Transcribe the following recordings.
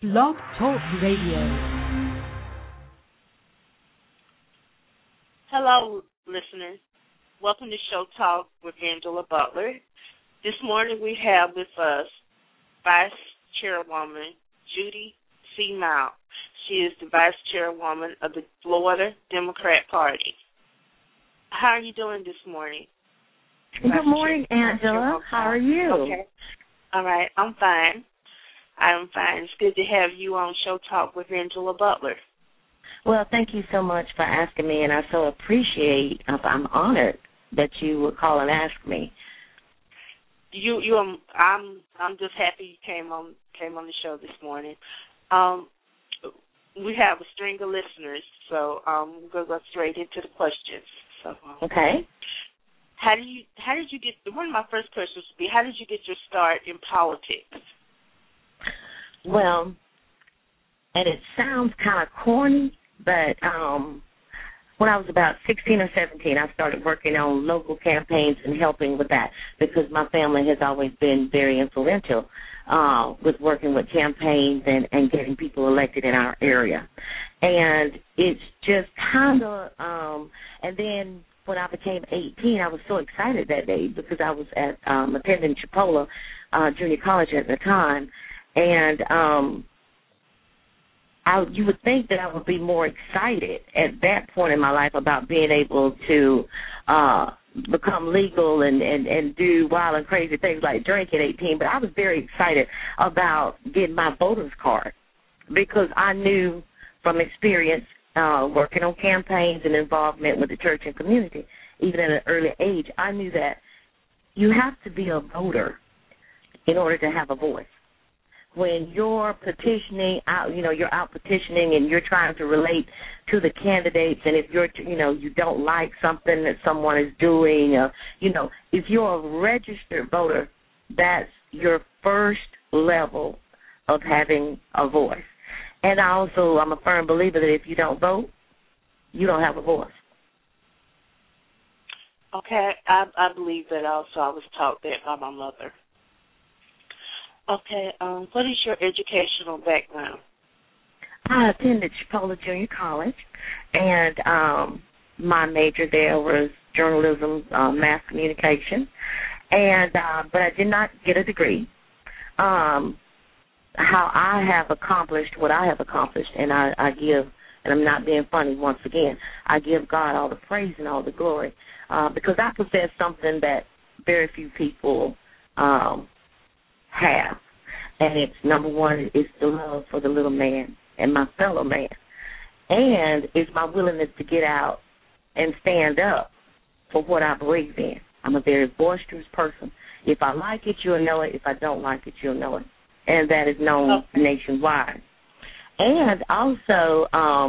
Blog Talk Radio. Hello, listeners. Welcome to Show Talk with Angela Butler. This morning we have with us Vice Chairwoman Judy C. Mount. She is the Vice Chairwoman of the Florida Democrat Party. How are you doing this morning? Good morning, Angela. How are you? Okay. All right. I'm fine. It's good to have you on Show Talk with Angela Butler. Well, thank you so much for asking me, and I so appreciate. I'm honored that you would call and ask me. I'm just happy you came on the show this morning. We have a string of listeners, so we're gonna go straight into the questions. So okay. How did you get? One of my first questions would be, how did you get your start in politics? Well, and it sounds kind of corny, but when I was about 16 or 17, I started working on local campaigns and helping with that because my family has always been very influential with working with campaigns and getting people elected in our area. And it's just kind of, and then when I became 18, I was so excited that day because I was at attending Chipola Junior College at the time. And you would think that I would be more excited at that point in my life about being able to become legal and do wild and crazy things like drink at 18, but I was very excited about getting my voter's card because I knew from experience working on campaigns and involvement with the church and community, even at an early age, I knew that you have to be a voter in order to have a voice. When you're petitioning out, you're out petitioning and you're trying to relate to the candidates, and if you don't like something that someone is doing, if you're a registered voter, that's your first level of having a voice. And I'm a firm believer that if you don't vote, you don't have a voice. Okay, I believe that also. I was taught that by my mother. Okay, what is your educational background? I attended Chipola Junior College, and my major there was journalism, mass communication, and but I did not get a degree. How I have accomplished what I have accomplished, and I give, and I'm not being funny once again, I give God all the praise and all the glory because I possess something that very few people have, and it's number one is the love for the little man and my fellow man, and it's my willingness to get out and stand up for what I believe in. I'm a very boisterous person. If I like it, you'll know it. If I don't like it, you'll know it, and that is known nationwide. And also,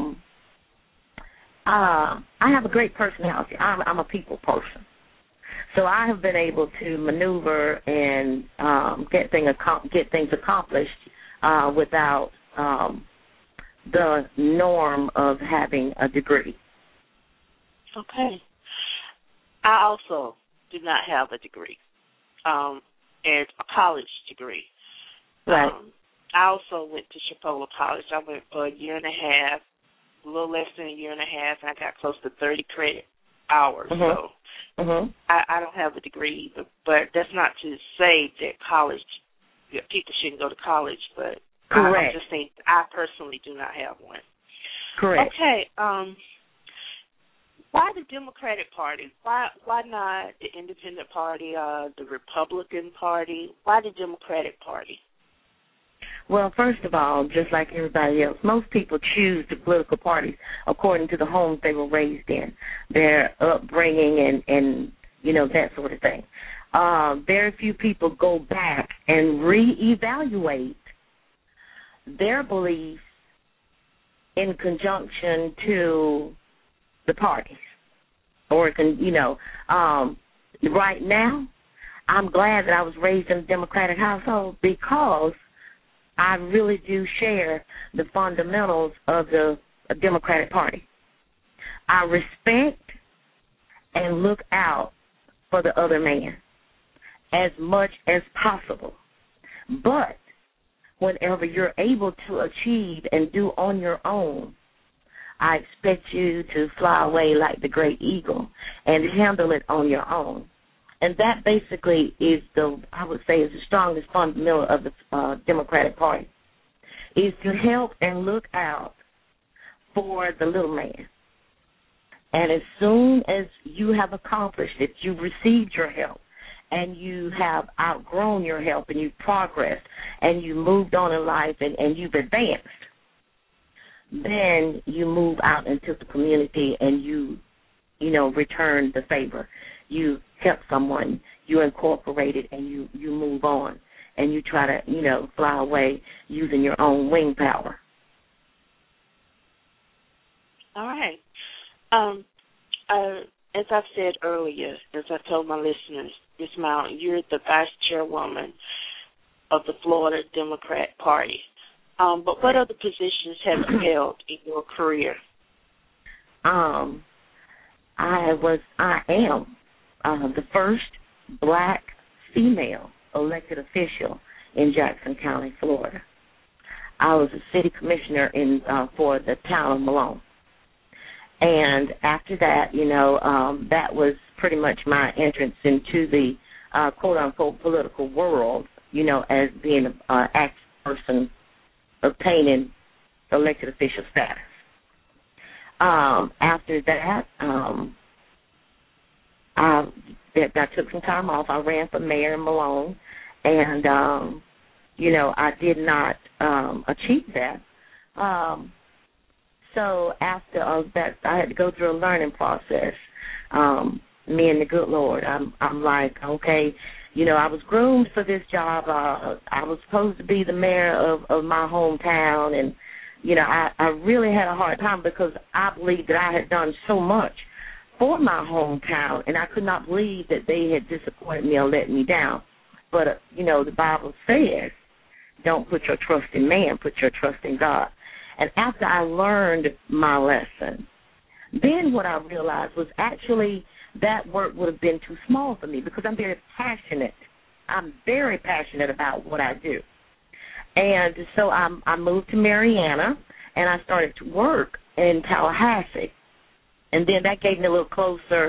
I have a great personality. I'm a people person. So I have been able to maneuver and get things accomplished without the norm of having a degree. Okay. I also do not have a degree, and a college degree. Right. I also went to Chipola College. I went for a year and a half, a little less than a year and a half, and I got close to 30 credit hours. Mm-hmm. So. Mm-hmm. I don't have a degree either, but that's not to say that people shouldn't go to college, but correct. I'm just saying I personally do not have one. Correct. Okay, why the Democratic Party? Why not the Independent Party, the Republican Party? Why the Democratic Party? Well, first of all, just like everybody else, most people choose the political parties according to the homes they were raised in, their upbringing and that sort of thing. Very few people go back and reevaluate their beliefs in conjunction to the parties. Or, right now, I'm glad that I was raised in a Democratic household because I really do share the fundamentals of the Democratic Party. I respect and look out for the other man as much as possible. But whenever you're able to achieve and do on your own, I expect you to fly away like the great eagle and handle it on your own. And that basically is I would say, is the strongest fundamental of the Democratic Party, is to help and look out for the little man. And as soon as you have accomplished it, you've received your help, and you have outgrown your help, and you've progressed, and you moved on in life, and you've advanced, then you move out into the community and you return the favor. You help someone, you incorporate it, and you move on, and you try to, fly away using your own wing power. All right. As I've said earlier, as I told my listeners, Ms. Mount, you're the vice chairwoman of the Florida Democrat Party. But what other positions have you held in your career? I am the first black female elected official in Jackson County, Florida. I was a city commissioner for the town of Malone. And after that, that was pretty much my entrance into the quote-unquote political world, as being an active person obtaining elected official status. After that, I took some time off. I ran for mayor in Malone, and, I did not achieve that. So after that, I had to go through a learning process. Me and the good Lord, I'm like, okay, I was groomed for this job. I was supposed to be the mayor of my hometown, and I really had a hard time because I believed that I had done so much for my hometown, and I could not believe that they had disappointed me or let me down. But the Bible says, don't put your trust in man, put your trust in God. And after I learned my lesson, then what I realized was actually that work would have been too small for me because I'm very passionate. I'm very passionate about what I do. And so I moved to Marianna, and I started to work in Tallahassee. And then that gave me a little closer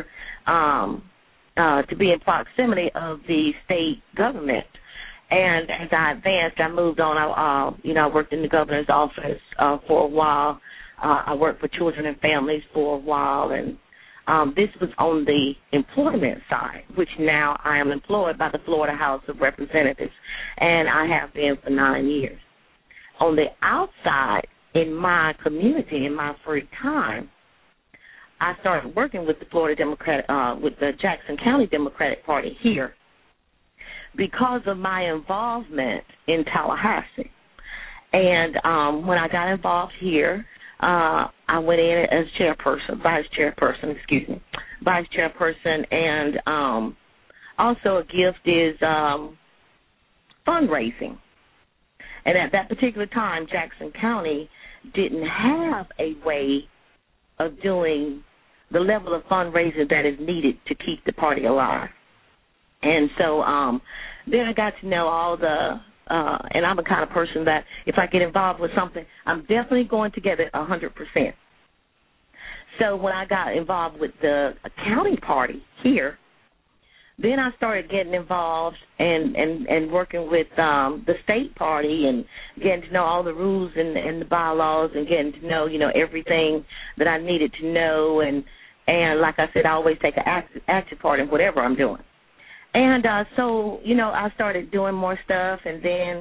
to be in proximity of the state government. And as I advanced, I moved on. I worked in the governor's office for a while. I worked for children and families for a while, and this was on the employment side, which now I am employed by the Florida House of Representatives, and I have been for 9 years. On the outside, in my community, in my free time, I started working with the with the Jackson County Democratic Party here, because of my involvement in Tallahassee. And when I got involved here, I went in as vice chairperson, and also a gift is fundraising. And at that particular time, Jackson County didn't have a way of doing the level of fundraising that is needed to keep the party alive. And so then I got to know all and I'm the kind of person that if I get involved with something, I'm definitely going to get it 100%. So when I got involved with the county party here, then I started getting involved and working with the state party and getting to know all the rules and the bylaws and getting to know, everything that I needed to know. And like I said, I always take an active part in whatever I'm doing. And so, I started doing more stuff, and then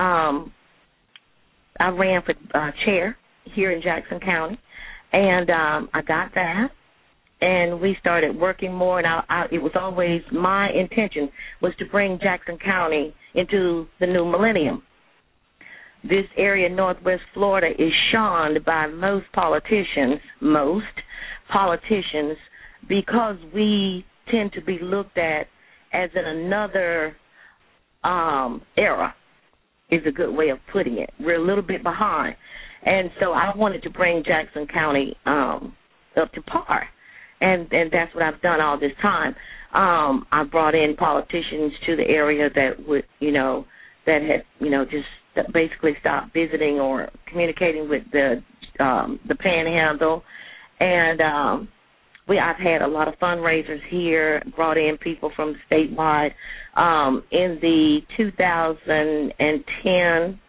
I ran for chair here in Jackson County, and I got that, and we started working more, and it was always my intention was to bring Jackson County into the new millennium. This area, Northwest Florida, is shunned by most politicians, because we tend to be looked at as in another era, is a good way of putting it. We're a little bit behind. And so I wanted to bring Jackson County up to par. And that's what I've done all this time. I brought in politicians to the area that would, that had, basically stopped visiting or communicating with the Panhandle, and I've had a lot of fundraisers here, brought in people from statewide. In the 2010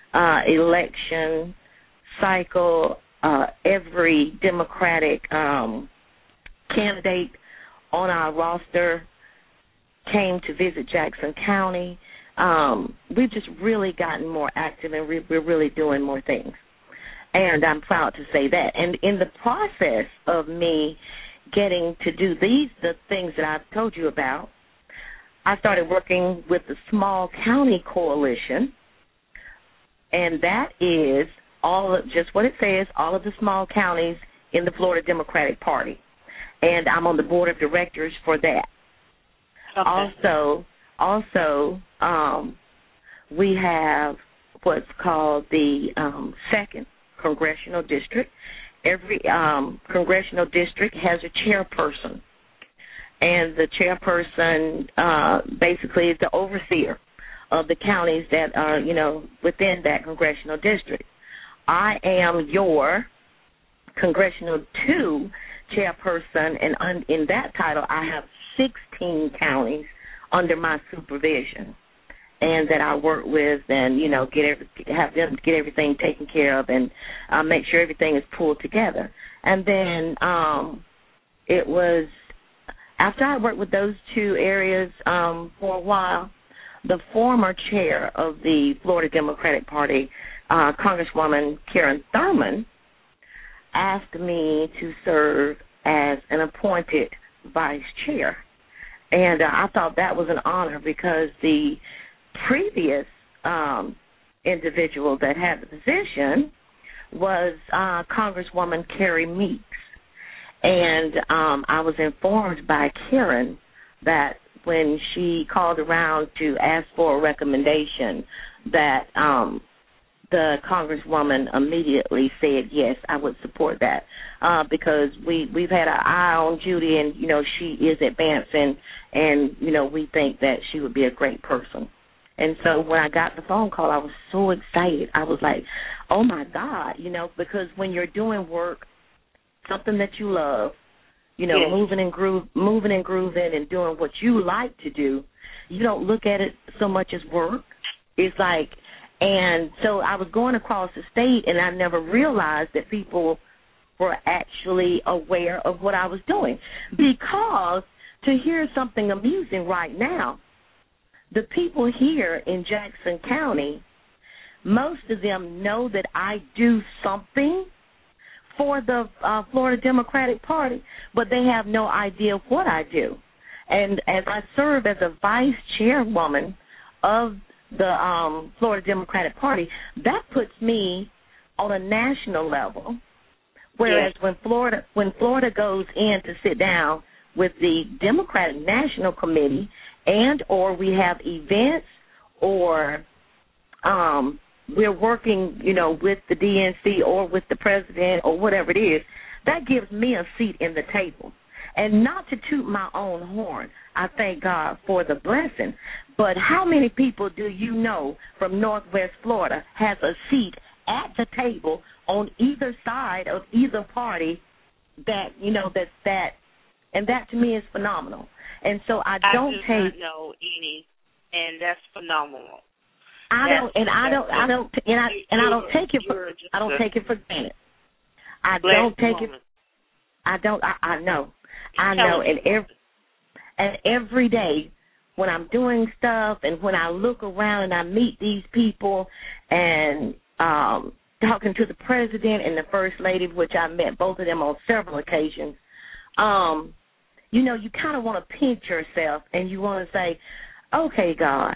election cycle, every Democratic candidate on our roster came to visit Jackson County. We've just really gotten more active, and we're really doing more things. And I'm proud to say that. And in the process of me getting to do the things that I've told you about, I started working with the Small County Coalition, and that is just what it says, all of the small counties in the Florida Democratic Party. And I'm on the board of directors for that. Okay. Also, we have what's called the second congressional district. Every congressional district has a chairperson, and the chairperson basically is the overseer of the counties that are, within that congressional district. I am your Congressional 2 chairperson, and in that title I have 16 counties under my supervision, and that I work with, and have them get everything taken care of, and make sure everything is pulled together. And then it was after I worked with those two areas for a while, the former chair of the Florida Democratic Party, Congresswoman Karen Thurman, asked me to serve as an appointed vice chair. And I thought that was an honor, because the previous individual that had the position was Congresswoman Carrie Meeks. And I was informed by Karen that when she called around to ask for a recommendation, that the Congresswoman immediately said, yes, I would support that, because we've had our eye on Judy, and, she is advancing, and, we think that she would be a great person. And so when I got the phone call, I was so excited. I was like, oh, my God, because when you're doing work, something that you love, yes, moving and grooving and doing what you like to do, you don't look at it so much as work. It's like, and so I was going across the state, and I never realized that people were actually aware of what I was doing. Because to hear something amusing right now, the people here in Jackson County, most of them know that I do something for the Florida Democratic Party, but they have no idea what I do. And as I serve as a vice chairwoman of the Florida Democratic Party, that puts me on a national level. Whereas yes, when Florida goes in to sit down with the Democratic National Committee, and or we have events, or we're working, with the DNC or with the president or whatever it is, that gives me a seat in the table. And not to toot my own horn, I thank God for the blessing, but how many people do you know from Northwest Florida has a seat at the table on either side of either party that, and that to me is phenomenal. And so I don't not know any, and that's phenomenal. I don't take it for granted. I know, and every day when I'm doing stuff, and when I look around and I meet these people, and talking to the president and the first lady, which I met both of them on several occasions, you kind of want to pinch yourself, and you want to say, okay, God,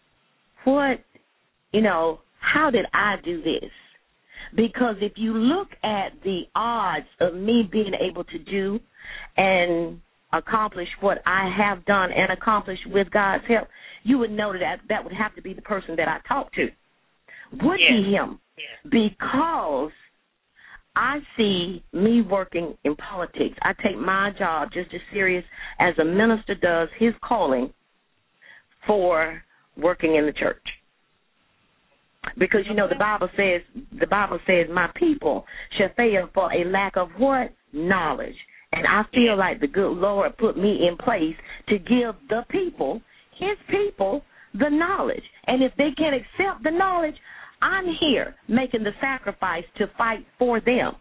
how did I do this? Because if you look at the odds of me being able to do and accomplish what I have done and accomplish with God's help, you would know that would have to be the person that I talk to. Would be him. Yes. Because I see me working in politics. I take my job just as serious as a minister does his calling for working in the church. Because, you know, the Bible says, my people shall fail for a lack of what? Knowledge. And I feel like the good Lord put me in place to give the people, his people, the knowledge. And if they can't accept the knowledge, I'm here making the sacrifice to fight for them.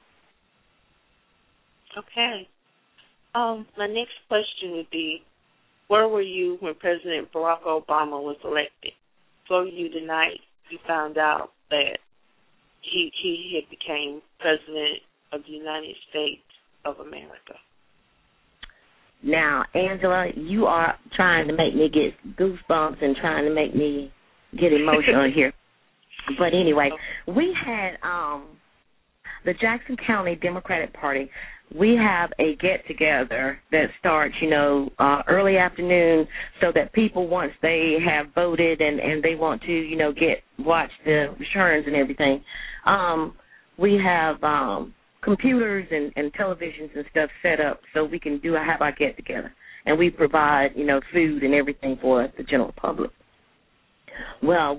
Okay. My next question would be, where were you when President Barack Obama was elected? Where were you the night you found out that he had became President of the United States of America? Now, Angela, you are trying to make me get goosebumps and trying to make me get emotional here. But anyway, we had the Jackson County Democratic Party. We have a get-together that starts, you know, early afternoon so that people, once they have voted and they want to, you know, watch the returns and everything, we have computers and televisions and stuff set up so we can have our get-together. And we provide, you know, food and everything for the general public. Well,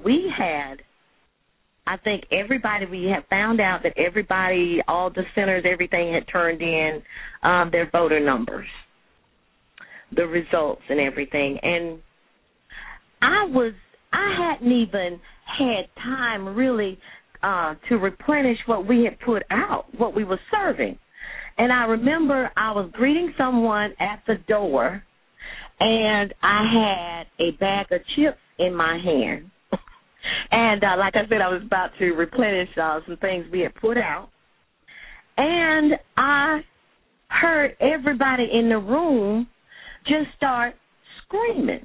I think we have found out that everybody, all the centers, everything had turned in their voter numbers, the results and everything. And I hadn't even had time really to replenish what we had put out, what we were serving. And I remember I was greeting someone at the door, and I had a bag of chips in my hand. And like I said, I was about to replenish some things we had put out. And I heard everybody in the room just start screaming.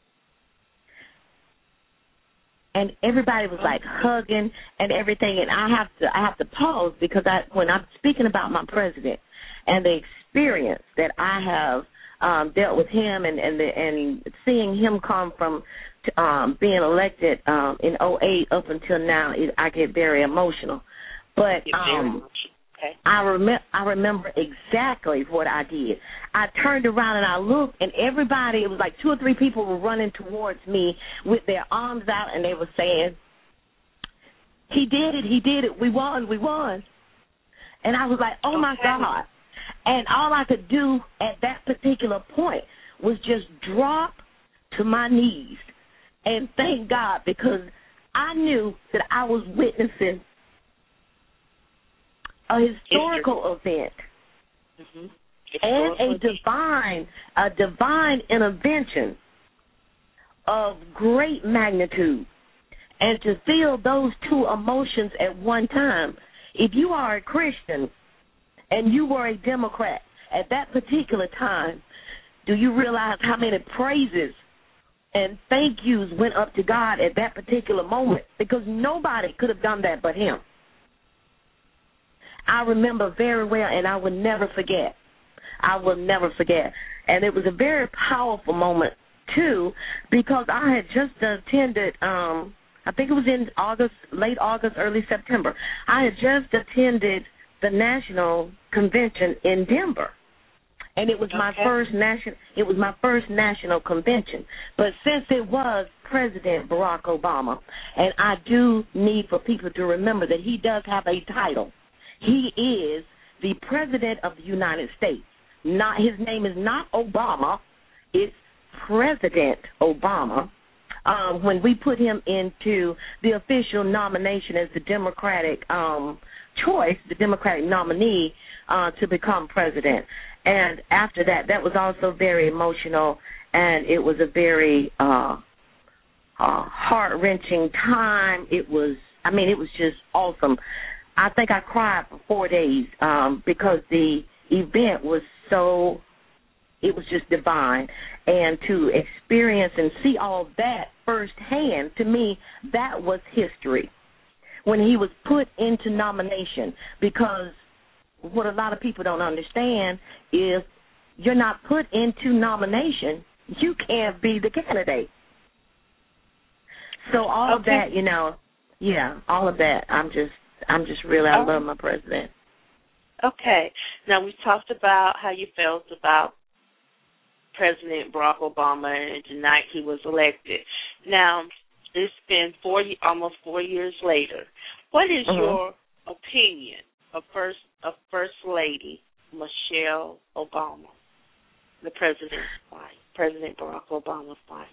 And everybody was like hugging and everything. And I have to pause because when I'm speaking about my president and the experience that I have dealt with him and seeing him come from being elected in 2008 up until now, I get very emotional. But I remember exactly what I did. I turned around and I looked, and everybody, it was like 2 or 3 people were running towards me with their arms out, and they were saying, he did it, we won. And I was like, oh, my God. And all I could do at that particular point was just drop to my knees and thank God, because I knew that I was witnessing a historical event and a divine intervention of great magnitude. And to feel those two emotions at one time, if you are a Christian and you were a Democrat at that particular time, do you realize how many praises and thank yous went up to God at that particular moment? Because nobody could have done that but him. I remember very well, and I will never forget. And it was a very powerful moment, too, because I had just attended, I think it was in late August, early September. I had just attended the national convention in Denver. And it was my first national convention. But since it was President Barack Obama, and I do need for people to remember that he does have a title. He is the President of the United States. His name is not Obama. It's President Obama. When we put him into the official nomination as the Democratic choice, the Democratic nominee to become president. And after that was also very emotional, and it was a very heart-wrenching time. It was just awesome. I think I cried for 4 days because the event was it was just divine. And to experience and see all that firsthand, to me, that was history. When he was put into nomination, because what a lot of people don't understand is you're not put into nomination, you can't be the candidate. So all of that, all of that, I'm just really, I love my president. Okay. Now, we talked about how you felt about President Barack Obama and the night he was elected. Now, it's been almost 4 years later. What is your opinion of First Lady Michelle Obama, the President Barack Obama's wife?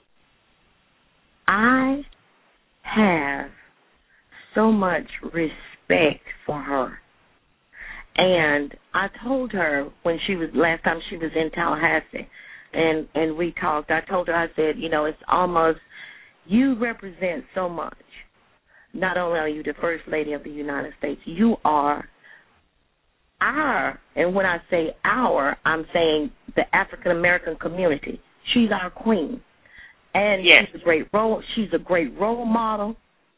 I have so much respect for her. And I told her when last time she was in Tallahassee and we talked, I told her, I said, it's almost, you represent so much. Not only are you the First Lady of the United States, you are and when I say our, I'm saying the African American community. She's our queen. And yes. She's a great role model.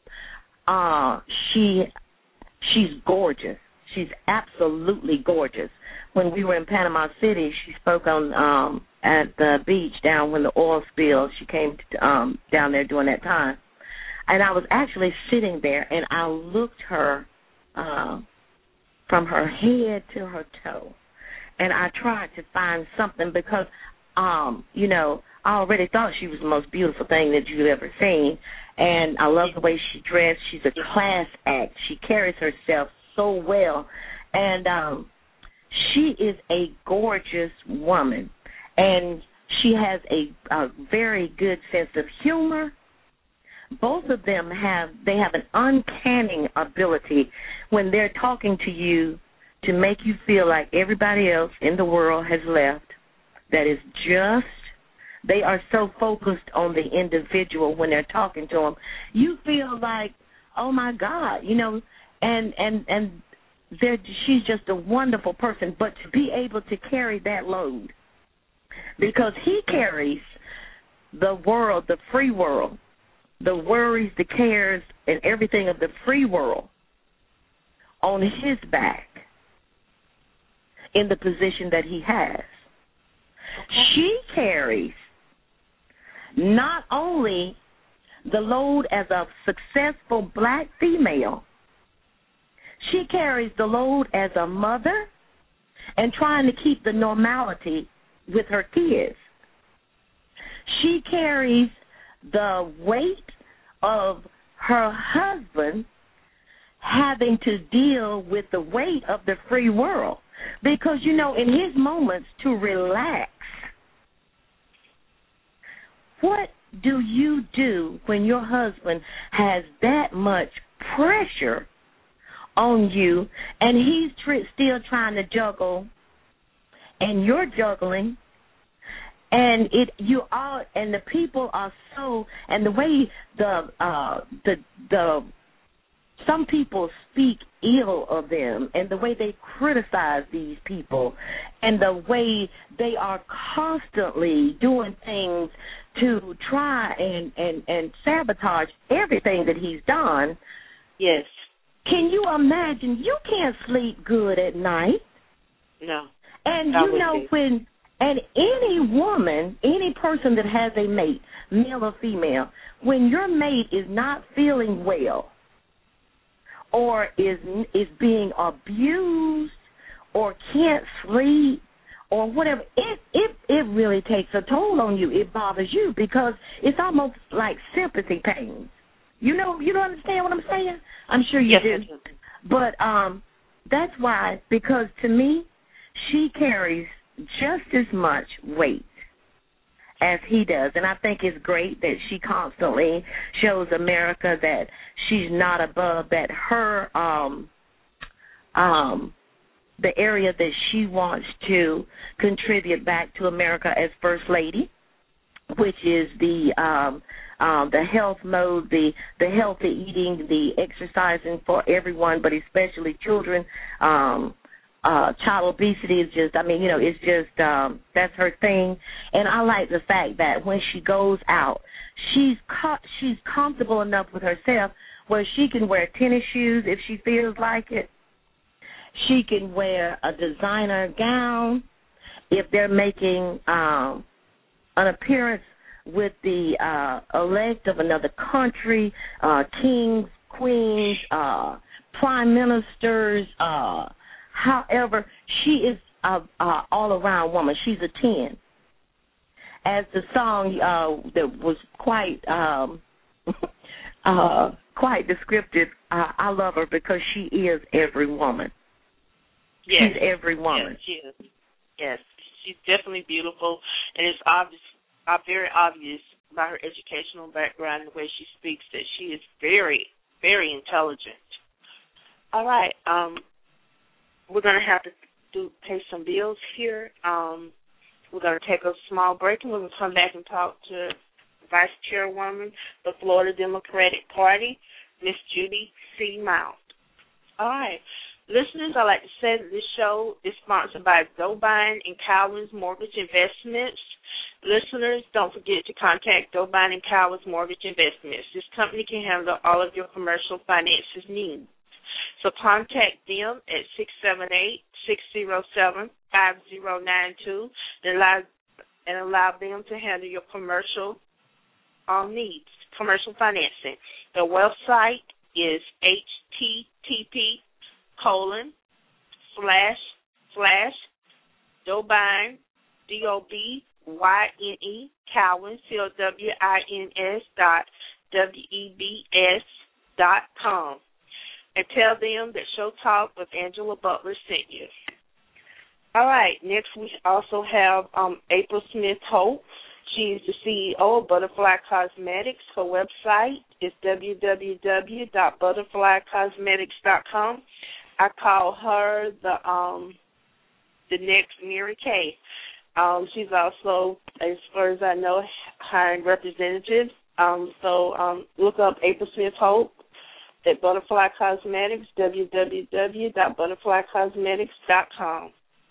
She's gorgeous. She's absolutely gorgeous. When we were in Panama City, she spoke on at the beach down when the oil spilled. She came down there during that time. And I was actually sitting there, and I looked her from her head to her toe. And I tried to find something because, I already thought she was the most beautiful thing that you've ever seen. And I love the way she dressed. She's a class act. She carries herself so well. And she is a gorgeous woman. And she has a very good sense of humor. Both of them have an uncanny ability when they're talking to you to make you feel like everybody else in the world has left. That is just, they are so focused on the individual when they're talking to them. You feel like, oh my God, and she's just a wonderful person. But to be able to carry that load, because he carries the world, the free world, the worries, the cares, and everything of the free world on his back in the position that he has. She carries not only the load as a successful black female, she carries the load as a mother and trying to keep the normality with her kids. She carries the weight of her husband having to deal with the weight of the free world. Because, in his moments to relax, what do you do when your husband has that much pressure on you and he's still trying to juggle and you're juggling? And the people are so, and the way some people speak ill of them, and the way they criticize these people, and the way they are constantly doing things to try and sabotage everything that he's done. Yes. Can you imagine? You can't sleep good at night. No. And and any woman, any person that has a mate, male or female, when your mate is not feeling well or is being abused or can't sleep or whatever, it really takes a toll on you. It bothers you because it's almost like sympathy pains. You don't understand what I'm saying? I'm sure you do. But that's why, because to me, she carries just as much weight as he does. And I think it's great that she constantly shows America that she's not above, that her, the area that she wants to contribute back to America as First Lady, which is the health mode, the healthy eating, the exercising for everyone, but especially children. Child obesity is just, it's just, that's her thing. And I like the fact that when she goes out, she's comfortable enough with herself where she can wear tennis shoes if she feels like it. She can wear a designer gown if they're making an appearance with the elect of another country, kings, queens, prime ministers, however, she is an all-around woman. She's a 10. As the song that was quite quite descriptive. I love her because she is every woman. Yes. She's every woman. Yes, she is. Yes, she's definitely beautiful, and it's obvious, very obvious by her educational background and the way she speaks that she is very, very intelligent. All right, we're going to have to pay some bills here. We're going to take a small break, and we're going to come back and talk to Vice Chairwoman of the Florida Democratic Party, Miss Judy C. Mount. All right. Listeners, I'd like to say that this show is sponsored by Dobine and Cowens Mortgage Investments. Listeners, don't forget to contact Dobine and Cowens Mortgage Investments. This company can handle all of your commercial finances needs. So contact them at 678-607-5092 and allow them to handle your commercial needs, commercial financing. Their website is http://Dobine, DOBYNE, Cowens, COWINS.WEBS.com. And tell them that Show Talk with Angela Butler sent you. All right, next we also have April Smith Hope. She's the CEO of Butterfly Cosmetics. Her website is www.butterflycosmetics.com. I call her the next Mary Kay. She's also, as far as I know, hiring representatives. So look up April Smith Hope at Butterfly Cosmetics, www.butterflycosmetics.com.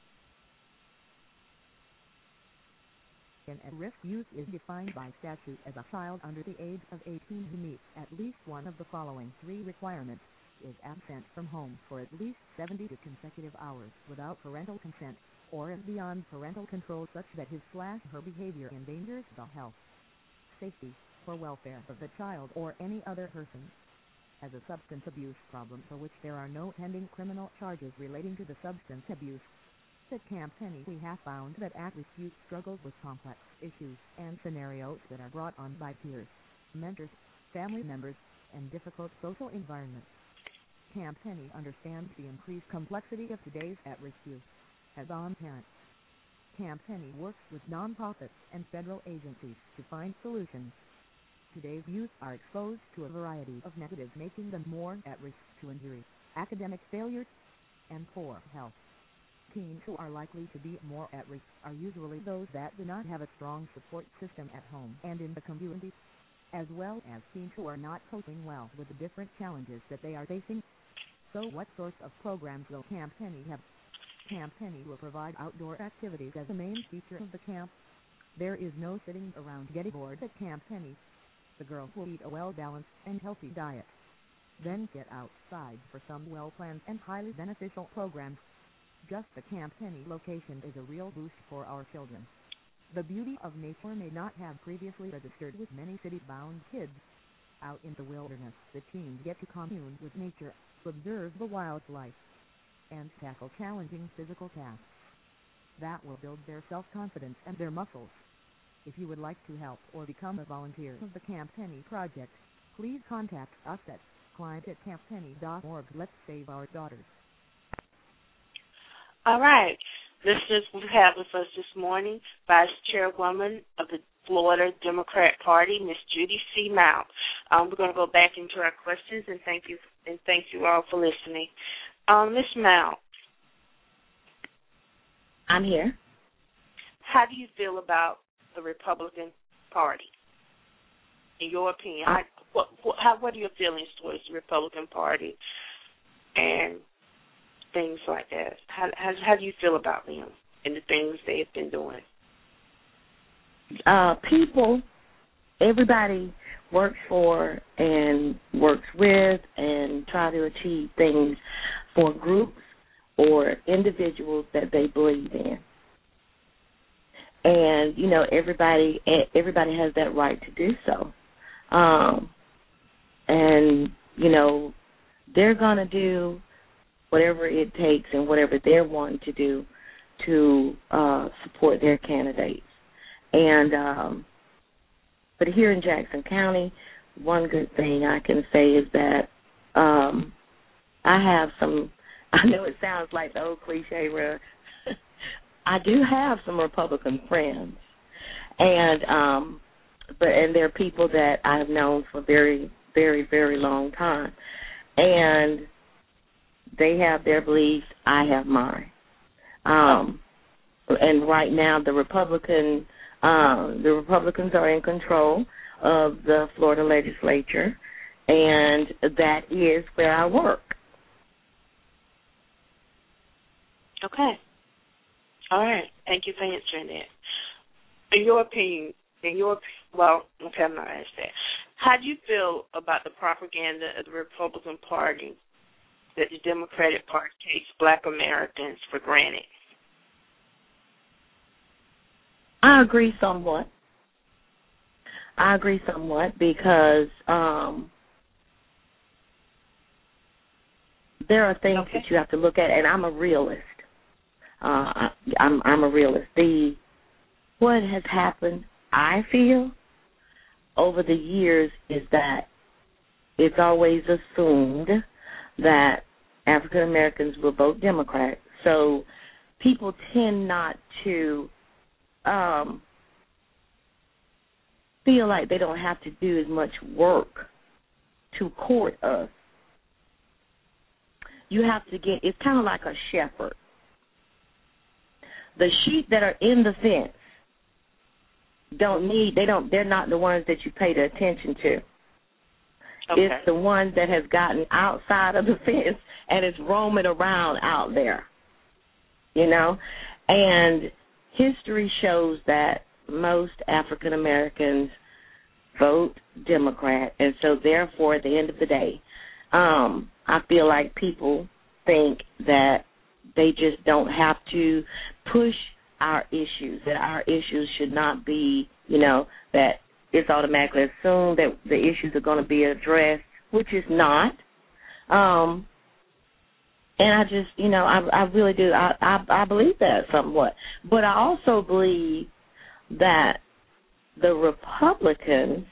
An at-risk youth is defined by statute as a child under the age of 18 who meets at least one of the following three requirements: is absent from home for at least 72 consecutive hours without parental consent, or is beyond parental control such that his/her behavior endangers the health, safety, or welfare of the child or any other person. Has a substance abuse problem for which there are no pending criminal charges relating to the substance abuse. At Camp Penny, we have found that at-risk youth struggles with complex issues and scenarios that are brought on by peers, mentors, family members, and difficult social environments. Camp Penny understands the increased complexity of today's at-risk youth. As on parents, Camp Penny works with nonprofits and federal agencies to find solutions. Today's youth are exposed to a variety of negatives, making them more at risk to injury, academic failure, and poor health. Teens who are likely to be more at risk are usually those that do not have a strong support system at home and in the community, as well as teens who are not coping well with the different challenges that they are facing. So what sorts of programs will Camp Penny have? Camp Penny will provide outdoor activities as the main feature of the camp. There is no sitting around getting bored at Camp Penny. The girls will eat a well-balanced and healthy diet, then get outside for some well-planned and highly beneficial programs. Just the Camp Penny location is a real boost for our children. The beauty of nature may not have previously registered with many city-bound kids. Out in the wilderness, the teens get to commune with nature, to observe the wildlife, and tackle challenging physical tasks. That will build their self-confidence and their muscles. If you would like to help or become a volunteer of the Camp Penny Project, please contact us at client@camppenny.org. Let's save our daughters. All right. Listeners, we have with us this morning Vice Chairwoman of the Florida Democratic Party, Miss Judy C. Mount. We're going to go back into our questions, and thank you all for listening. Miss Mount. I'm here. How do you feel about the Republican Party? In your opinion, what are your feelings towards the Republican Party and things like that? How do you feel about them and the things they've been doing? Everybody works for and works with and try to achieve things for groups or individuals that they believe in. And, you know, everybody has that right to do so. And, you know, they're going to do whatever it takes and whatever they're wanting to do to support their candidates. And but here in Jackson County, one good thing I can say is that I have some, I know it sounds like the old cliche where I do have some Republican friends, and they're people that I've known for very, very, very long time, and they have their beliefs, I have mine. And right now the Republicans are in control of the Florida legislature, and that is where I work. Okay. All right. Thank you for answering that. In your opinion, I'm not asked that. How do you feel about the propaganda of the Republican Party that the Democratic Party takes Black Americans for granted? I agree somewhat because there are things that you have to look at, and I'm a realist. I'm a realist. What has happened, I feel, over the years is that it's always assumed that African Americans will vote Democrat. So people tend not to feel like they don't have to do as much work to court us. You have to it's kind of like a shepherd. The sheep that are in the fence they're not the ones that you pay the attention to. Okay. It's the one that has gotten outside of the fence and is roaming around out there, and history shows that most African Americans vote Democrat, and so therefore at the end of the day, I feel like people think that they just don't have to push our issues, that our issues should not be, that it's automatically assumed that the issues are going to be addressed, which is not. And I just, I really do, I believe that somewhat. But I also believe that the Republicans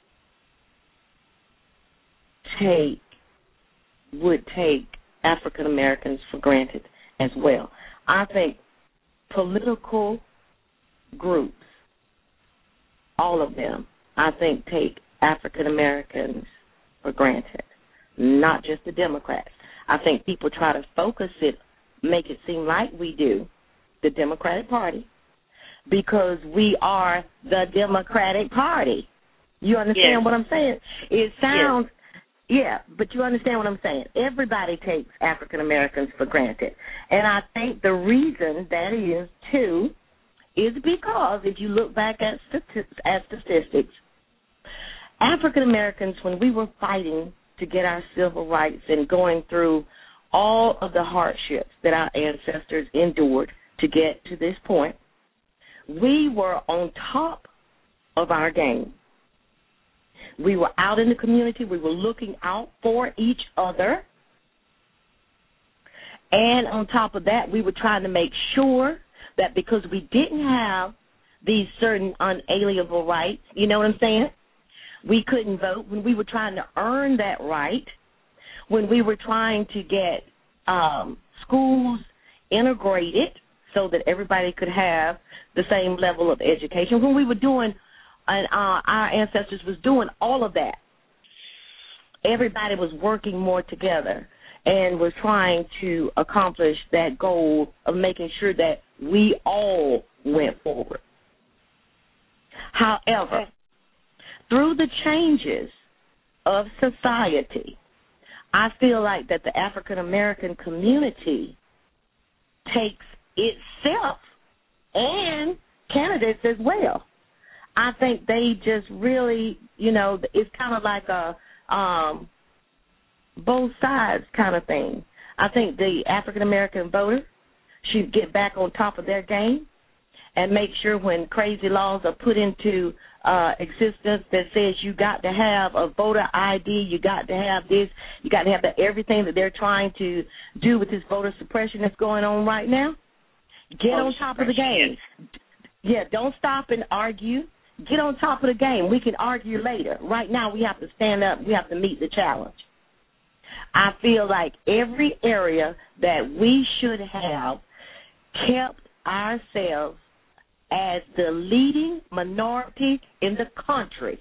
would take African Americans for granted as well. I think political groups, all of them, I think take African Americans for granted, not just the Democrats. I think people try to make it seem like we do, the Democratic Party, because we are the Democratic Party. You understand what I'm saying? It sounds, but you understand what I'm saying. Everybody takes African Americans for granted. And I think the reason that is, too, is because if you look back at statistics, African Americans, when we were fighting to get our civil rights and going through all of the hardships that our ancestors endured to get to this point, we were on top of our game. We were out in the community. We were looking out for each other. And on top of that, we were trying to make sure that because we didn't have these certain unalienable rights, you know what I'm saying? We couldn't vote. When we were trying to earn that right, when we were trying to get schools integrated so that everybody could have the same level of education, when we were doing, and our ancestors was doing all of that, everybody was working more together and was trying to accomplish that goal of making sure that we all went forward. However, through the changes of society, I feel like that the African American community takes itself and candidates as well. I think they just really, it's kind of like a both sides kind of thing. I think the African American voter should get back on top of their game and make sure when crazy laws are put into existence that says you got to have a voter ID, you got to have this, you got to have that, everything that they're trying to do with this voter suppression that's going on right now, get on top of the game. Yeah, don't stop and argue Get on top of the game. We can argue later. Right now we have to stand up. We have to meet the challenge. I feel like every area that we should have kept ourselves as the leading minority in the country,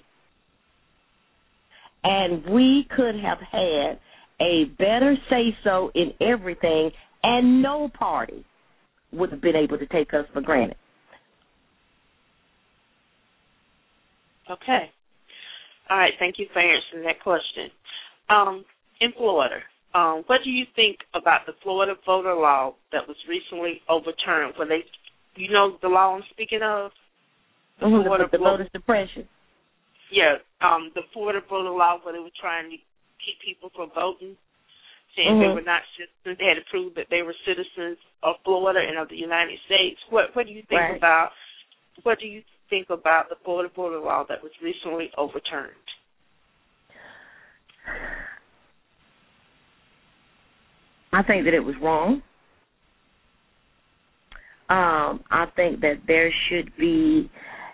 and we could have had a better say-so in everything, and no party would have been able to take us for granted. Okay. All right. Thank you for answering that question. In Florida, what do you think about the Florida voter law that was recently overturned? Where they, you know, the law I'm speaking of? The voter suppression. Yeah, the Florida voter law where they were trying to keep people from voting, saying they were not citizens. They had to prove that they were citizens of Florida and of the United States. What do you think about? What do you think about the Florida voter law that was recently overturned? I think that it was wrong. I think that there should be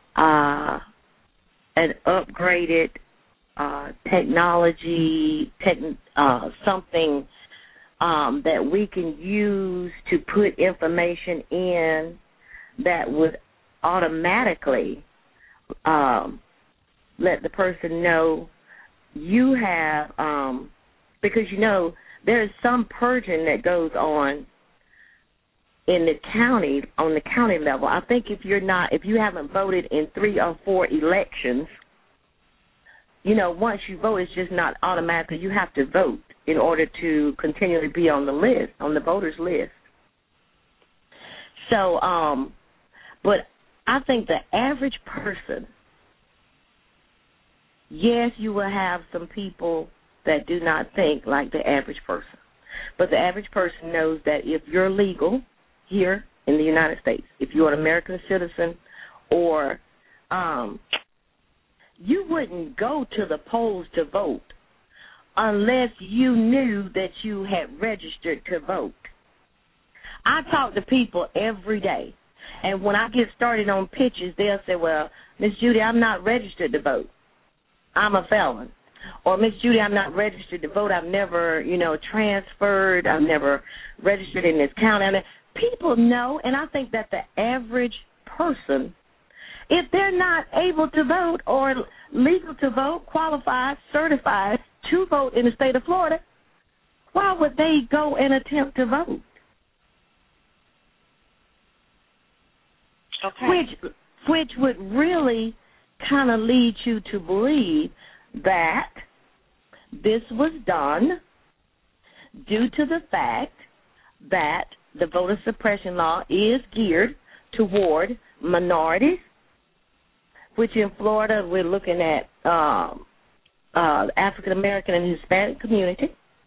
an upgraded technology, something that we can use to put information in that would automatically let the person know you have, because, you know, there is some purging that goes on in the county, on the county level. I think if you haven't voted in 3 or 4 elections, you know, once you vote, it's just not automatically. You have to vote in order to continually be on the list, on the voters list. So, but I think the average person, yes, you will have some people that do not think like the average person. But the average person knows that if you're legal here in the United States, if you're an American citizen, or you wouldn't go to the polls to vote unless you knew that you had registered to vote. I talk to people every day, and when I get started on pitches, they'll say, well, Miss Judy, I'm not registered to vote. I'm a felon. Or, Miss Judy, I'm not registered to vote. I've never, transferred. I've never registered in this county. I mean, people know, and I think that the average person, if they're not able to vote or legal to vote, qualified, certified to vote in the state of Florida, why would they go and attempt to vote? Okay. Which would really kind of lead you to believe that this was done due to the fact that the voter suppression law is geared toward minorities, which in Florida we're looking at African American and Hispanic community,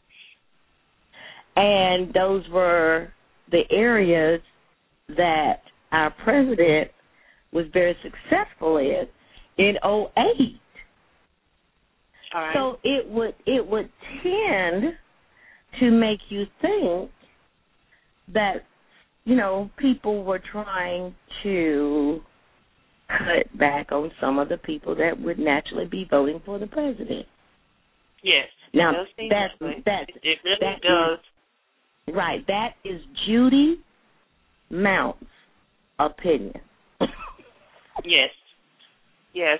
and those were the areas that our president was very successful in 2008. Right. So it would tend to make you think that, people were trying to cut back on some of the people that would naturally be voting for the president. Yes. Now, it really does. Right. That is Judy Mount's opinion. Yes. Yes.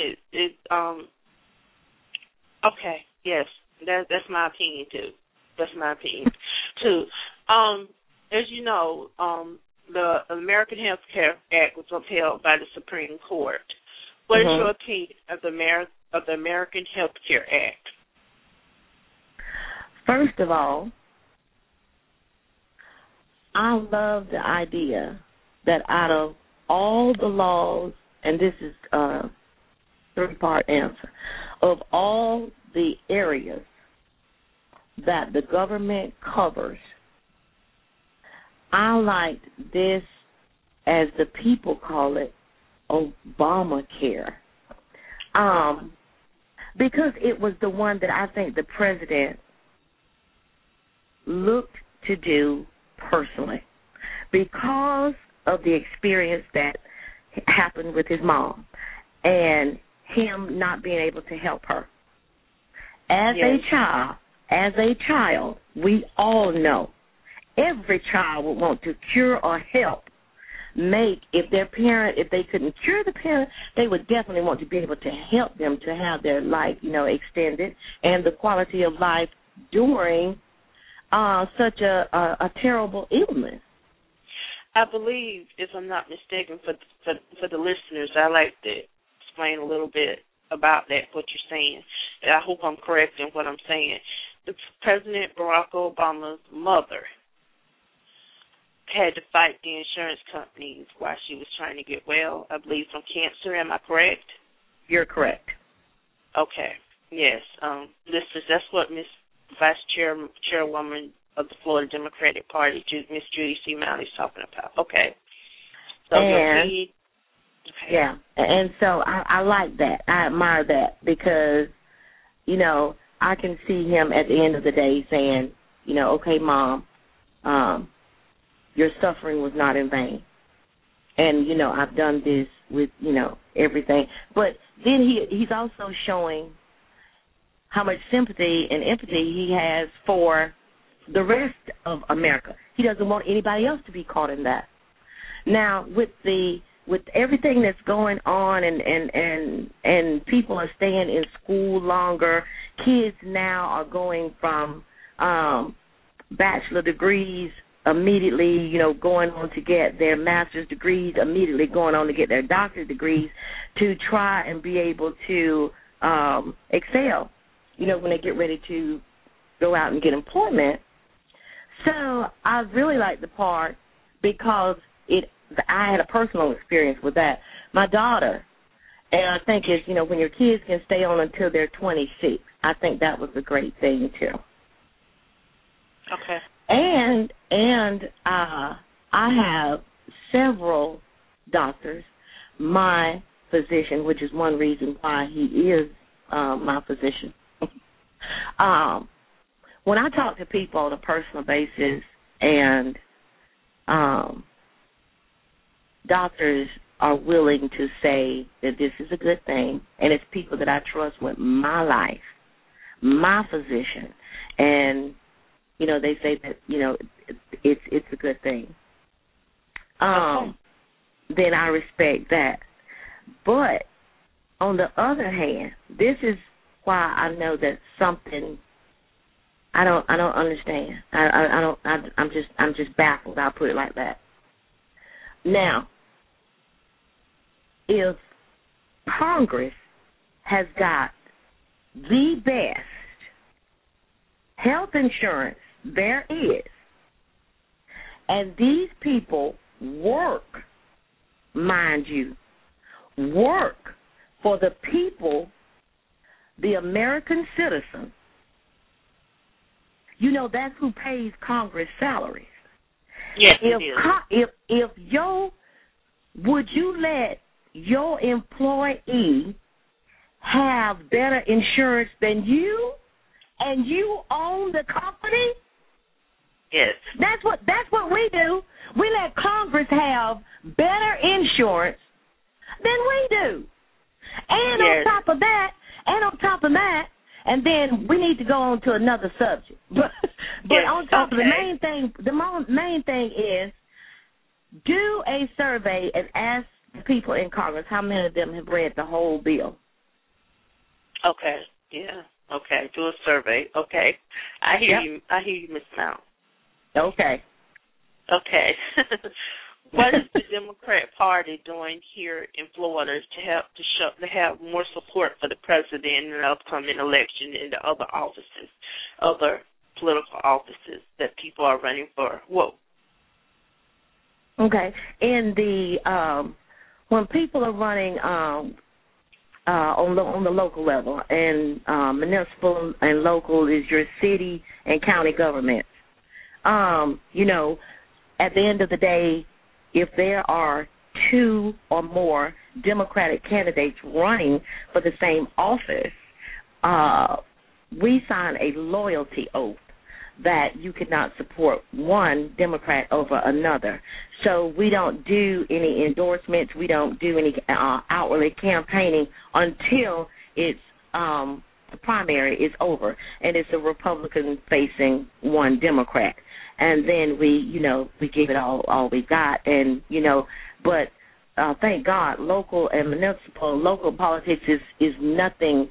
Okay. Yes. That's my opinion too. That's my opinion too. As you know, the American Health Care Act was upheld by the Supreme Court. What is your opinion of the American Health Care Act? First of all, I love the idea that out of all the laws, and this is a 3-part answer, of all the areas that the government covers, I liked this, as the people call it, Obamacare, because it was the one that I think the president looked to do personally, because of the experience that happened with his mom. and him not being able to help her. As a child, we all know every child would want to cure or help. If they couldn't cure the parent, they would definitely want to be able to help them to have their life, extended, and the quality of life during such a terrible illness. I believe, if I'm not mistaken, for the listeners, I like to explain a little bit about that, what you're saying. And I hope I'm correct in what I'm saying. The President Barack Obama's mother had to fight the insurance companies while she was trying to get well, I believe, from cancer. Am I correct? You're correct. Okay. Yes. Listeners, that's what Miss Vice Chairwoman of the Florida Democratic Party, Miss Judy C. Malley, is talking about. Okay. So yeah, and so I like that. I admire that because, I can see him at the end of the day saying, okay, Mom, your suffering was not in vain. And, I've done this with, everything. But then he's also showing how much sympathy and empathy he has for the rest of America. He doesn't want anybody else to be caught in that. Now, with everything that's going on and people are staying in school longer, kids now are going from bachelor degrees immediately, going on to get their master's degrees, immediately going on to get their doctorate degrees to try and be able to excel, when they get ready to go out and get employment. So I really like the part because I had a personal experience with that. My daughter, and I think it's, when your kids can stay on until they're 26, I think that was a great thing, too. Okay. And I have several doctors. My physician, which is one reason why he is my physician. When I talk to people on a personal basis and doctors are willing to say that this is a good thing, and it's people that I trust with my life, my physician, and, they say that, it's a good thing, then I respect that. But on the other hand, this is why I know that something I don't understand. I'm just baffled. I'll put it like that. Now, if Congress has got the best health insurance there is, and these people work, mind you, work for the people, the American citizen, that's who pays Congress salaries. Yes, it is. Would you let your employee have better insurance than you, and you own the company? Yes. That's what we do. We let Congress have better insurance than we do. And yes. on top of that, and then we need to go on to another subject. But yes, on top of the main thing is, do a survey and ask the people in Congress how many of them have read the whole bill. Okay. Yeah. Okay. Do a survey. Okay. I hear you. I hear you, Ms. Mount. Okay. Okay. What is the Democrat Party doing here in Florida to have more support for the president in the upcoming election and the other offices, other political offices that people are running for? Whoa. Okay. In the when people are running on the local level, and municipal and local is your city and county government. At the end of the day, if there are two or more Democratic candidates running for the same office, we sign a loyalty oath that you could not support one Democrat over another. So we don't do any endorsements. We don't do any outwardly campaigning until it's the primary is over and it's a Republican facing one Democrat. And then we give it all we got. And, but thank God, local politics is nothing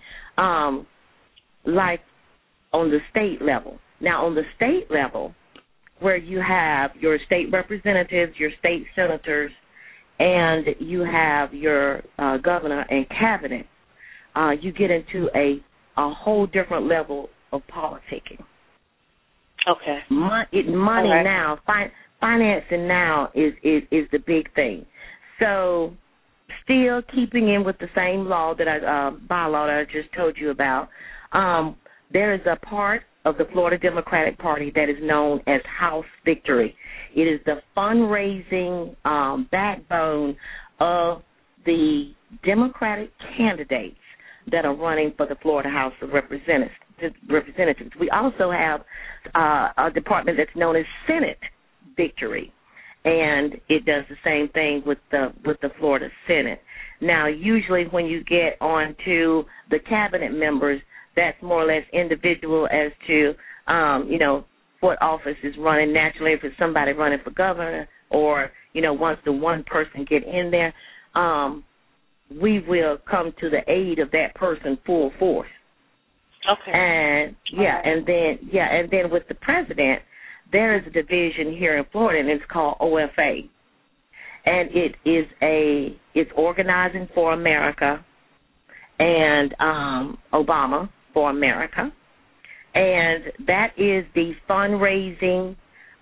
like on the state level. Now, on the state level, where you have your state representatives, your state senators, and you have your governor and cabinet, you get into a whole different level of politicking. Okay. Money right. Now, financing now is the big thing. So, still keeping in with the same law that bylaw that I just told you about, there is a part of the Florida Democratic Party that is known as House Victory. It is the fundraising backbone of the Democratic candidates that are running for the Florida House of Representatives. We also have a department that's known as Senate Victory, and it does the same thing with the Florida Senate. Now, usually when you get on to the cabinet members, that's more or less individual as to, what office is running. Naturally, if it's somebody running for governor or, once the one person get in there, we will come to the aid of that person full force. Okay. And then with the president, there is a division here in Florida, and it's called OFA, and it's Organizing for America, and Obama for America, and that is the fundraising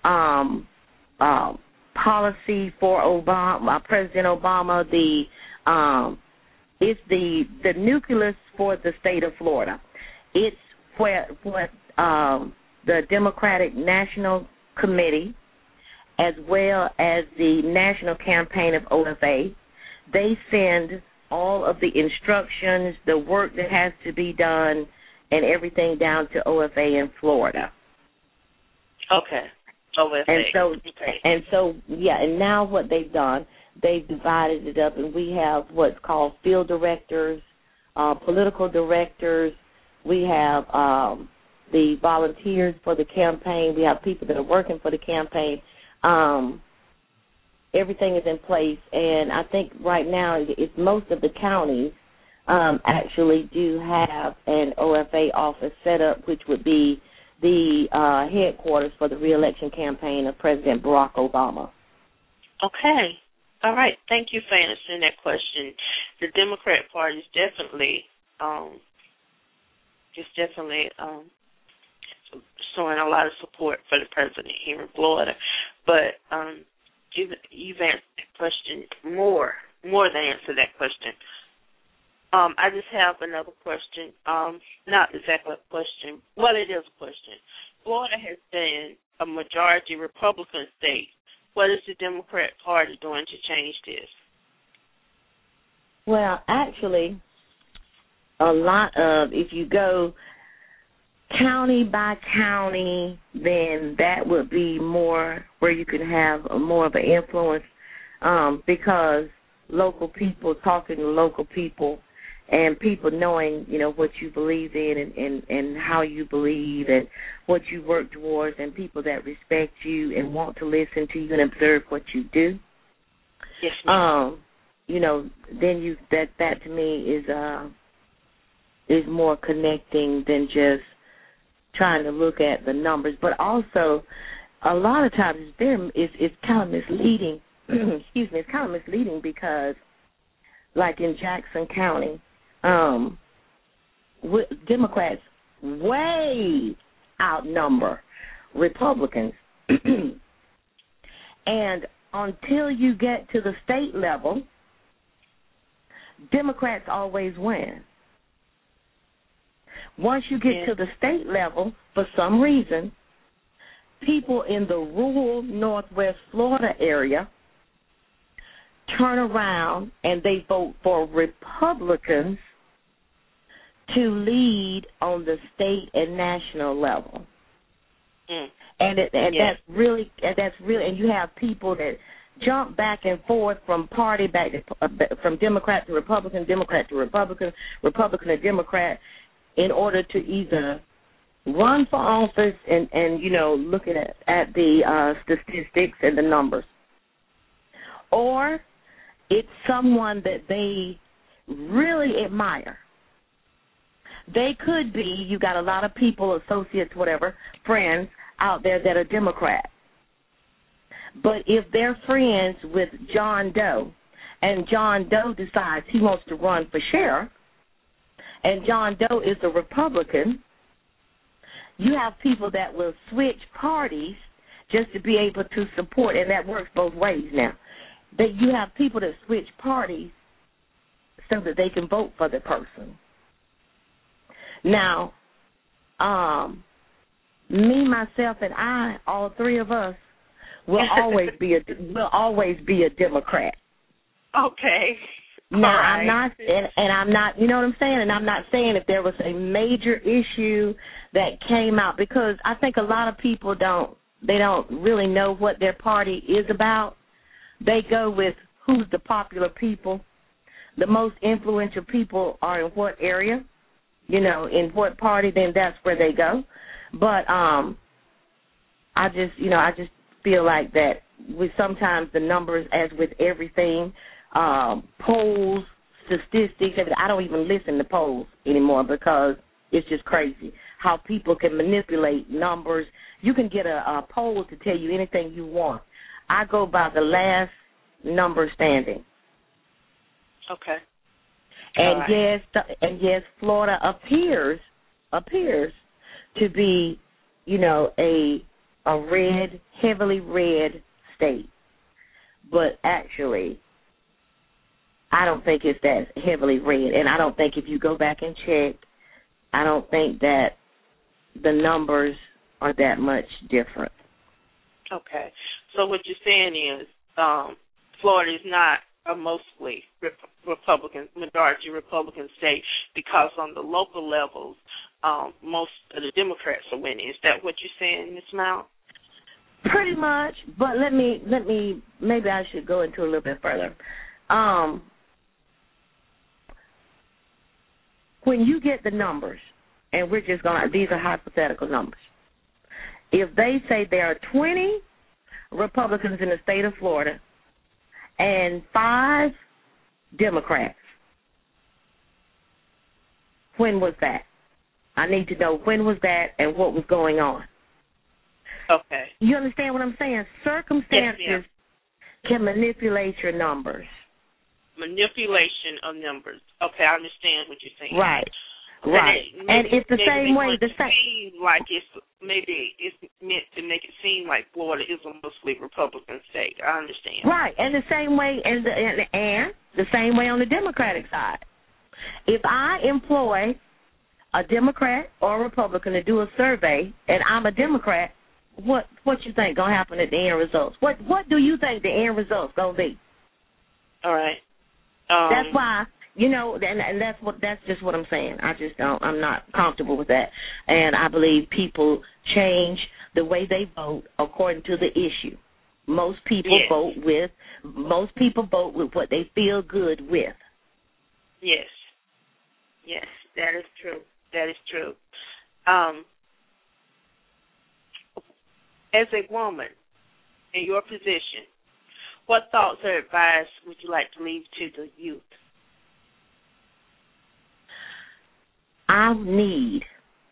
policy for Obama, President Obama. It's the nucleus for the state of Florida. It's what the Democratic National Committee, as well as the National Campaign of OFA, they send all of the instructions, the work that has to be done, and everything down to OFA in Florida. Okay. OFA. And now what they've done, they've divided it up, and we have what's called field directors, political directors. We have the volunteers for the campaign. We have people that are working for the campaign. Everything is in place, and I think right now it's most of the counties actually do have an OFA office set up, which would be the headquarters for the re-election campaign of President Barack Obama. Okay. All right. Thank you for answering that question. The Democrat Party is definitely showing a lot of support for the president here in Florida. But you've answered that question more than answered that question. I just have another question. Not exactly a question. Well, it is a question. Florida has been a majority Republican state. What is the Democrat Party doing to change this? Well, actually, a lot of, if you go county by county, then that would be more where you can have more of an influence because local people talking to local people and people knowing, what you believe in and how you believe and what you work towards, and people that respect you and want to listen to you and observe what you do. Yes, ma'am. Then that to me is more connecting than just trying to look at the numbers. But also, a lot of times it's kind of misleading. Excuse me, it's kind of misleading because, like in Jackson County, Democrats way outnumber Republicans. And until you get to the state level, Democrats always win. Once you get to the state level, for some reason, people in the rural Northwest Florida area turn around and they vote for Republicans to lead on the state and national level. That's really, and you have people that jump back and forth from party back to, from Democrat to Republican, Democrat to Republican, Republican to Democrat, in order to either run for office and looking at the statistics and the numbers, or it's someone that they really admire. They could be, you got a lot of people, associates, whatever, friends out there that are Democrat. But if they're friends with John Doe, and John Doe decides he wants to run for sheriff, and John Doe is a Republican, you have people that will switch parties just to be able to support, and that works both ways now. That you have people that switch parties so that they can vote for the person. Now, me, myself, and I, all three of us, will always be a Democrat. Okay. Now, right. I'm not, and I'm not, you know what I'm saying? And I'm not saying if there was a major issue that came out, because I think a lot of people don't really know what their party is about. They go with who's the popular people. The most influential people are in what area, in what party, then that's where they go. But I just feel like that with sometimes the numbers, as with everything, polls, statistics, I don't even listen to polls anymore because it's just crazy how people can manipulate numbers. You can get a poll to tell you anything you want. I go by the last number standing. Okay. And right. yes, Florida appears to be, a red, heavily red state. But actually, I don't think it's that heavily red. And I don't think if you go back and check, I don't think that the numbers are that much different. Okay. So what you're saying is Florida is not a mostly majority Republican state, because on the local levels, most of the Democrats are winning. Is that what you're saying, Ms. Mount? Pretty much, but let me. Maybe I should go into a little bit further. When you get the numbers, and we're just these are hypothetical numbers. If they say there are 20 Republicans in the state of Florida and 5 Democrats, when was that? I need to know when was that and what was going on. Okay. You understand what I'm saying? Circumstances can manipulate your numbers. Manipulation of numbers. Okay, I understand what you're saying. Right. Right. And it's the same way. Like it's meant to make it seem like Florida is a mostly Republican state. I understand. Right. And the same way, and the same way on the Democratic side. If I employ a Democrat or a Republican to do a survey, and I'm a Democrat, what you think gonna happen at the end results? What do you think the end results gonna be? All right. That's why. And that's just what I'm saying. I'm not comfortable with that. And I believe people change the way they vote according to the issue. Most people vote with what they feel good with. Yes. Yes, that is true. That is true. As a woman in your position, what thoughts or advice would you like to leave to the youth? I need,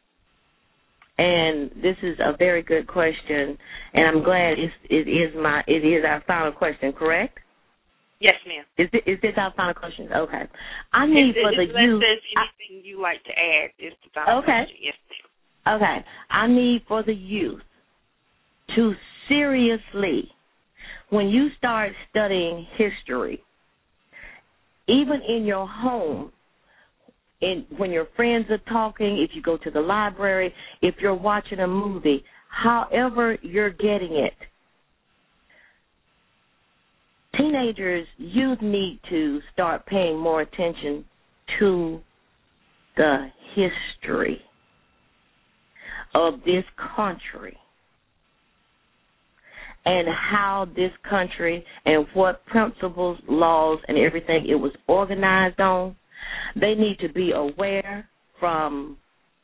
and this is a very good question, and I'm glad it is our final question, correct? Yes, ma'am. Is this our final question? Okay. I need for the youth. If there's anything you like to add, it's the final question. Yes, ma'am. Okay. I need for the youth to seriously, when you start studying history, even in your home, when your friends are talking, if you go to the library, if you're watching a movie, however you're getting it, teenagers, youth need to start paying more attention to the history of this country and how this country and what principles, laws, and everything it was organized on. They need to be aware from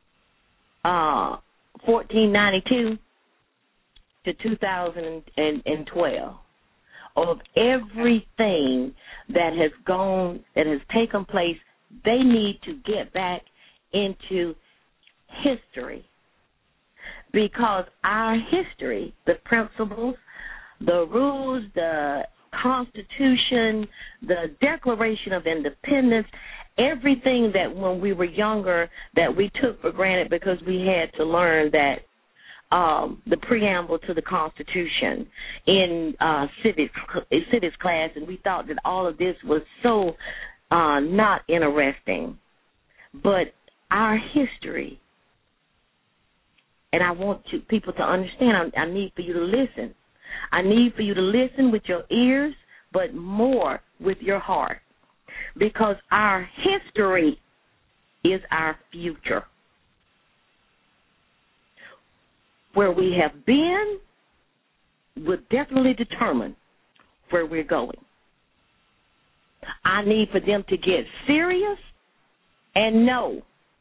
1492 to 2012 of everything that has taken place. They need to get back into history, because our history, the principles, the rules, the Constitution, the Declaration of Independence, everything that when we were younger that we took for granted because we had to learn that the preamble to the Constitution in civics class, and we thought that all of this was so not interesting. But our history, and I want people to understand, I need for you to listen. I need for you to listen with your ears, but more with your heart, because our history is our future. Where we have been will definitely determine where we're going. I need for them to get serious and know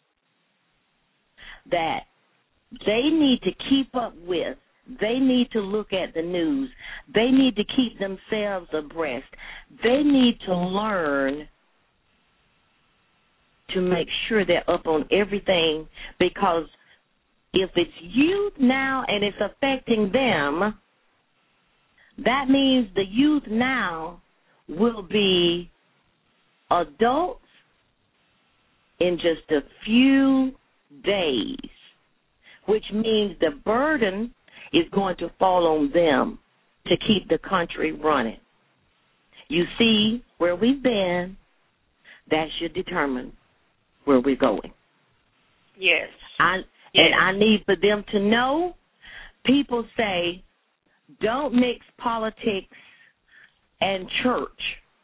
that they need to keep up with, they need to look at the news, they need to keep themselves abreast, they need to learn to make sure they're up on everything, because if it's youth now and it's affecting them, that means the youth now will be adults in just a few days, which means the burden is going to fall on them to keep the country running. You see where we've been, that should determine where we're going. Yes. And I need for them to know, people say, don't mix politics and church.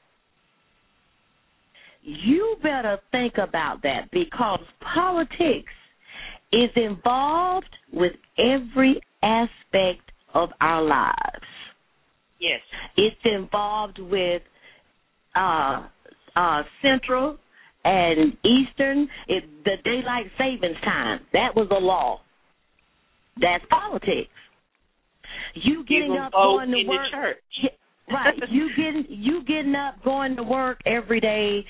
You better think about that, because politics is involved with every aspect of our lives. Yes. It's involved with Central and Eastern, the daylight savings time. That was a law. That's politics. You getting up, going to work. Church. Right. You getting up, going to work every day,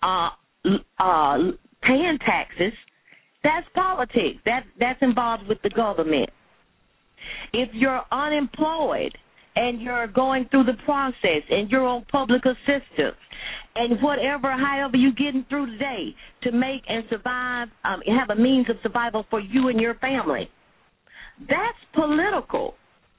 paying taxes. That's politics. That's involved with the government. If you're unemployed and you're going through the process and you're on public assistance and however you're getting through today to make and survive, have a means of survival for you and your family, that's political.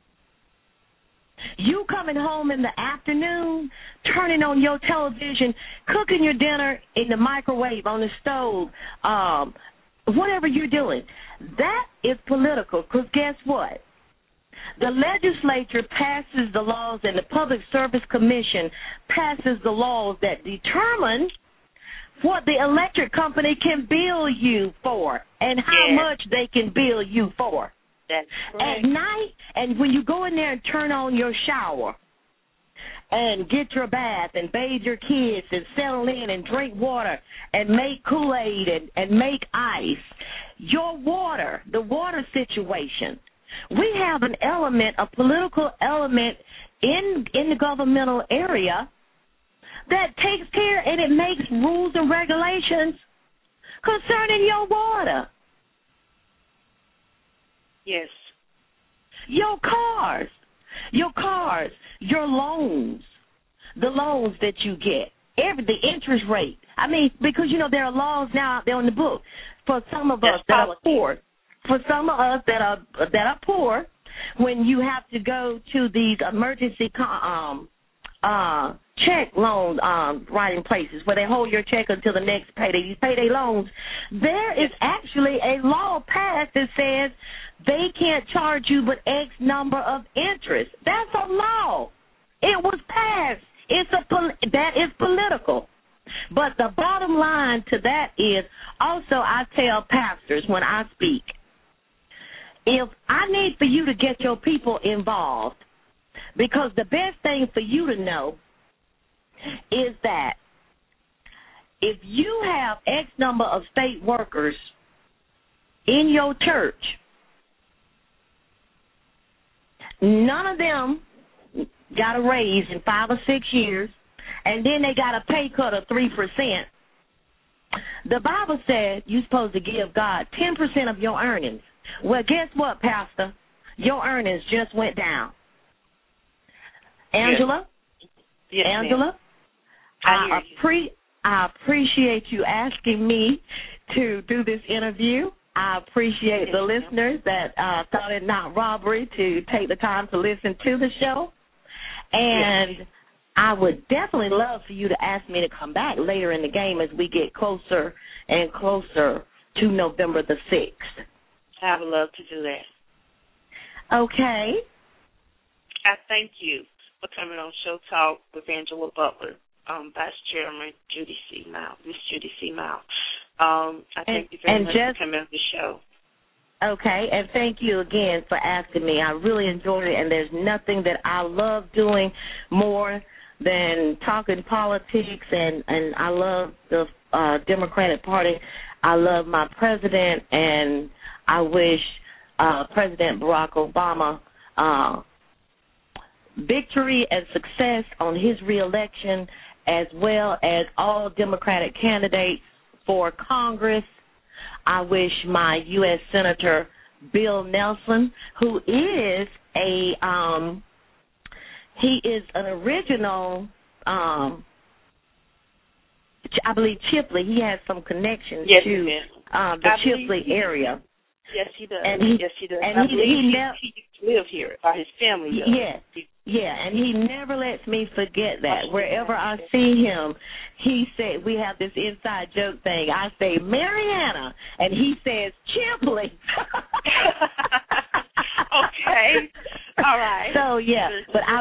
You coming home in the afternoon, turning on your television, cooking your dinner in the microwave, on the stove, whatever you're doing, that is political, because guess what? The legislature passes the laws and the Public Service Commission passes the laws that determine what the electric company can bill you for and how much they can bill you for. That's correct. At night, and when you go in there and turn on your shower and get your bath and bathe your kids and settle in and drink water and make Kool-Aid and make ice, your water, the water situation, we have an element, a political element in the governmental area that takes care and it makes rules and regulations concerning your water. Yes. Your cars, your loans, the loans that you get, the interest rate. I mean, because, there are laws now out there on the book for some of us that are poor. For some of us that are poor, when you have to go to these emergency check loan writing places where they hold your check until the next payday, these payday loans, there is actually a law passed that says they can't charge you but X number of interest. That's a law. It was passed. That is political. But the bottom line to that is, also I tell pastors when I speak, if I need for you to get your people involved, Because the best thing for you to know is that if you have X number of state workers in your church, none of them got a raise in 5 or 6 years, and then they got a pay cut of 3%. The Bible said you're supposed to give God 10% of your earnings. Well, guess what, Pastor? Your earnings just went down. Angela? Yes, Angela? I appreciate you asking me to do this interview. I appreciate the listeners that thought it not robbery to take the time to listen to the show. And I would definitely love for you to ask me to come back later in the game as we get closer and closer to November the 6th. I would love to do that. Okay. I thank you for coming on Show Talk with Angela Butler, Vice Chairman Judy C. Mount, Miss Judy C. Mount. I thank you very much for coming on the show. Okay, and thank you again for asking me. I really enjoyed it, and there's nothing that I love doing more than talking politics, and I love the Democratic Party. I love my president, and I wish President Barack Obama victory and success on his reelection, as well as all Democratic candidates for Congress. I wish my U.S. Senator Bill Nelson, who is an original, I believe Chipley. He has some connections to the Chipley area. Yes, he does. Yes, he does. And he lives here, or his family does. Yeah, and he never lets me forget that. Wherever I see him, he said, we have this inside joke thing. I say, Mariana, and he says, Chipley. Okay. All right. So, yeah, but I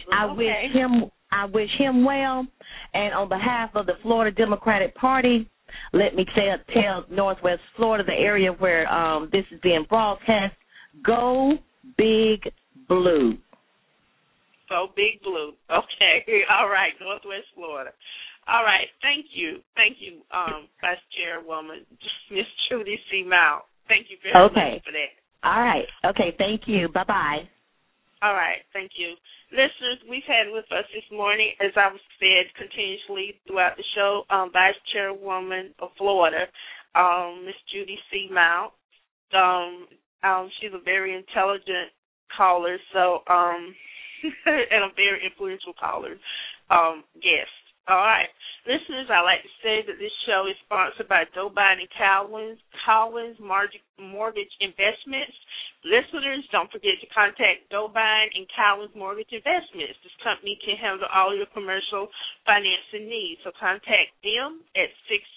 wish him well, and on behalf of the Florida Democratic Party, let me tell Northwest Florida, the area where this is being broadcast, go Big Blue. Go Big Blue. Okay. All right. Northwest Florida. All right. Thank you. Thank you, Vice Chairwoman, Miss Judy C. Mount. Thank you very much for that. All right. Okay. Thank you. Bye-bye. All right. Thank you. Listeners, we've had with us this morning, as I was said continuously throughout the show, Vice Chairwoman of Florida, Miss Judy C. Mount. She's a very intelligent caller, so and a very influential caller, guest. All right. Listeners, I'd like to say that this show is sponsored by Dobine and Collins Mortgage Investments. Listeners, don't forget to contact Dobine and Collins Mortgage Investments. This company can handle all your commercial financing needs. So contact them at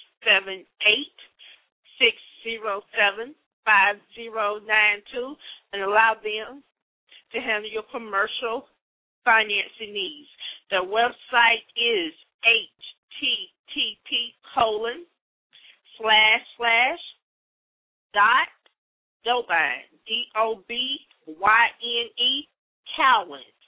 678-607-5092 and allow them to handle your commercial financing needs. Their website is http://.dobine, DOBYNE, Collins,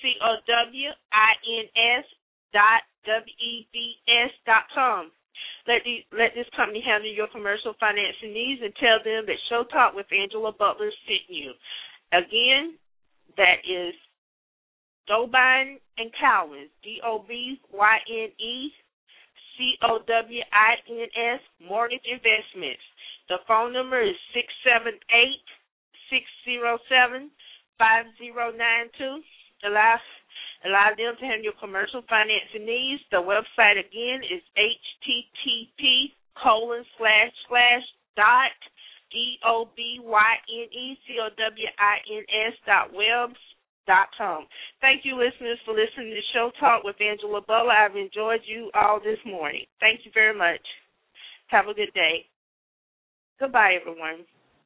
COWINS.WEBS.com. Let this company handle your commercial financing needs and tell them that Show Talk with Angela Butler sent you. Again, that is Dobine and Collins, DOBYNE, Mortgage Investments. The phone number is 678-607-5092. Allow them to handle your commercial financing needs. The website again is http://DOBYNECOWINS.webs.com. Thank you, listeners, for listening to Show Talk with Angela Butler. I've enjoyed you all this morning. Thank you very much. Have a good day. Goodbye, everyone.